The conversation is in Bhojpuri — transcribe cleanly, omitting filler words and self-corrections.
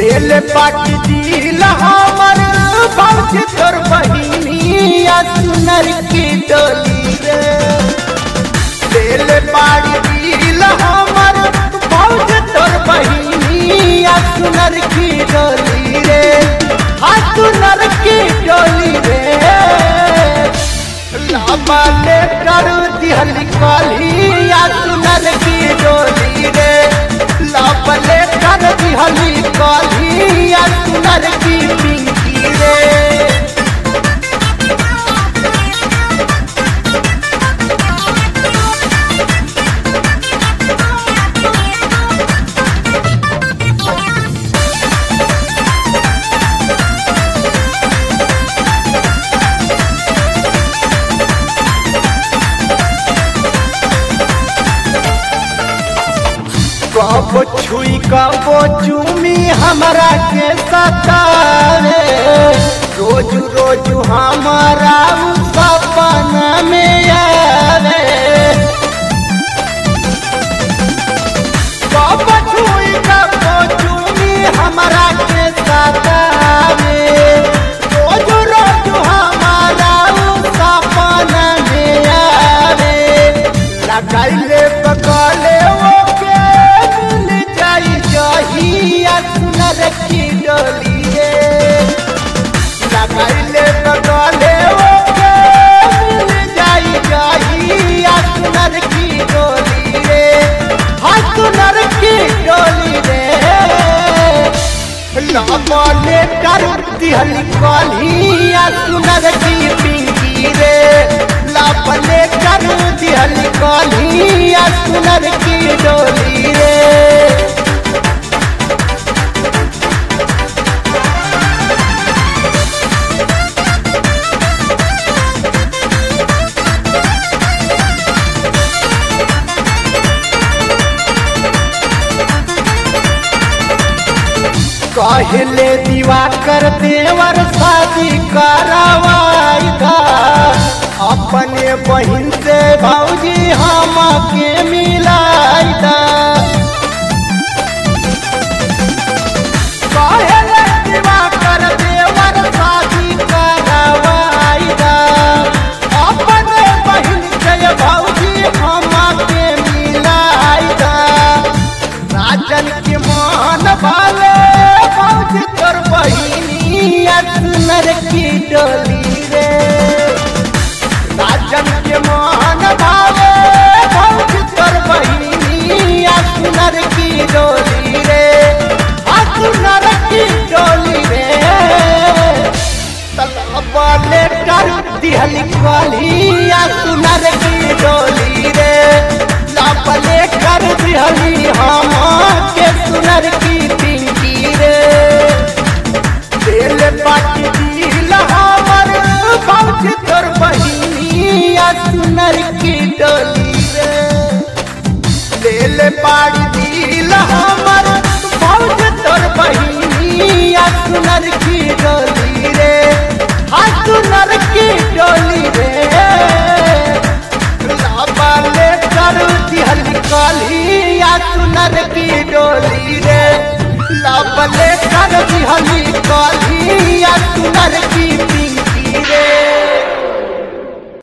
दिल पाट दिल हमर भौज तोर बहिनिया सुनर की डोली रे। दिल पाट दिल हमर भौज तोर बहिनिया सुनर की डोली रे। हाँ सुनर की डोली रे। लाबाले कर दिहल कालिया सुनर की डोली रे। लाबाले कर दिहल कालिया सुनर की पिंकी रे। कबो छुई कबो चूमी हमरा के सतावे। रोज रोज हमारा सपना में आवे। कबो छुई कबो चूमी हमरा के सतावे। रोज रोज हमारा सपना में आवे। लगाइले पकड़ले सुनर की डोली रे। लगाइले बगले मिल जाई सुनर की डोली रे। हाँ सुनर की डोली रे। लाबाले कर दिहल कालिया सुनर की पिंकी रे। लाबाले कर दिहल कालिया सुनर की डोली रे। कहले दिवाकर देवर शादी करवाई था। अपने बहन से भौजी हम के मिलाई था। कहले दिवाकर देवर शादी करवाई था। अपने बहन से भौजी हम के मिलाई था। राजन के मान वाले तोर बहिनिया सुनर की डोली रे। राजन के मान भावे भौज तोर बहिनिया सुनर की डोली रे। हाँ सुनर की डोली रे। तलवाले कर दिहल कालिया सुनर की डोली रे। लाबाले कर दिहली हम के सुनर की पिंकी रे। दिल पाट दिल हमर भौज तोर बहिनिया सुनर की डोली रे। दिल पाट दिल हमर भौज तोर बहिनिया सुनर की डोली रे। हाँ सुनर की डोली रे। लाबाले कर दिहल कालिया सुनर की डोली रे। लाबाले कर दिहल कालिया सुनर